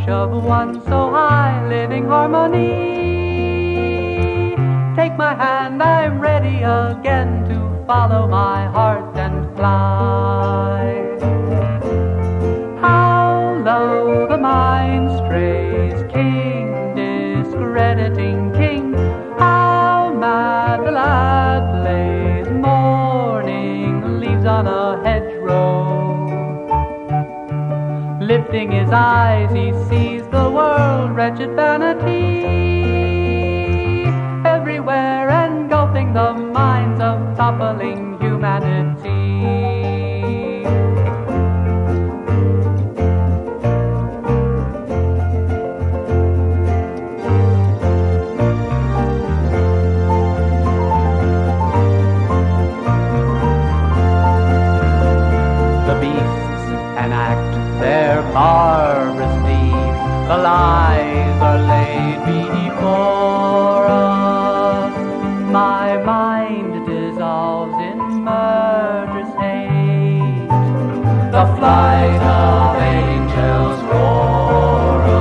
touch of one so high, living harmony. Take my hand, I'm ready again to follow my heart and fly. How low the mind strays, king, discrediting king. How mad the lad plays, mourning leaves on a hedgerow. Lifting his eyes, he sees the world, wretched vanity, everywhere engulfing the minds of toppling humanity. The beasts enact their barbarous deeds, the lies are laid before us. My mind dissolves in murderous hate, the flight of angels roar us.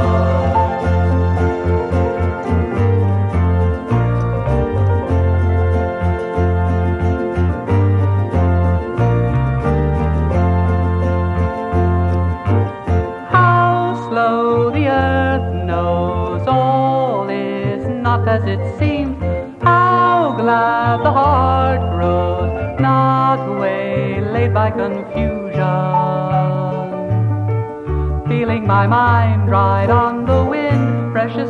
Slow the earth knows all is not as it seems. How glad the heart grows, not waylaid by confusion. Feeling my mind ride on the wind, precious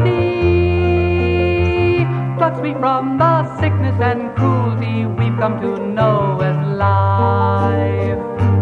malady plucks me from the sickness and cruelty we've come to know as life.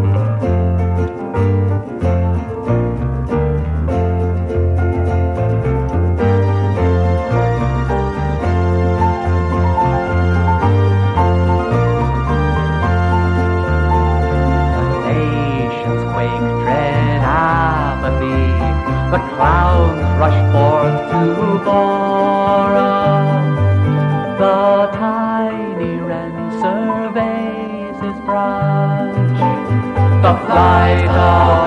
The clowns rush forth to bore us. The tiny wren surveys his branch. The flight of